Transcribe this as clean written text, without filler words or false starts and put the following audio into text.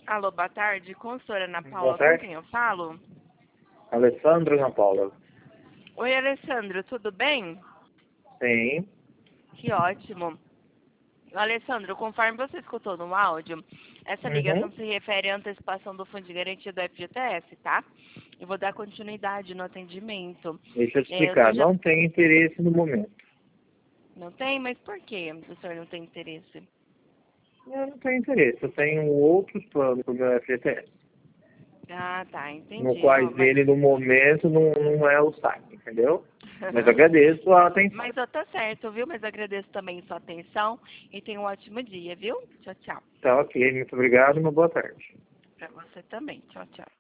Alô, boa tarde. Consultora Ana Boa Paula, com tarde. quem eu falo? Alessandro Ana Paula. Oi, Alessandro, tudo bem? Sim. Que ótimo. Alessandro, conforme você escutou no áudio, essa ligação Uhum. se refere à antecipação do fundo de garantia do FGTS, tá? Eu vou dar continuidade no atendimento. Deixa eu te O explicar. senhor já Não tem interesse no momento. não tem? Mas por que o senhor não tem interesse? Eu não tenho interesse. Eu tenho outros planos para o meu FGTS. Ah, tá, No entendi. quais ele, no momento, não é o saque, entendeu? Mas agradeço a atenção. Mas ó, tá certo, viu? Mas agradeço também sua atenção e tenha um ótimo dia, viu? Tchau, tchau. Tá ok. Muito obrigado e uma boa tarde. Pra você também. Tchau, tchau.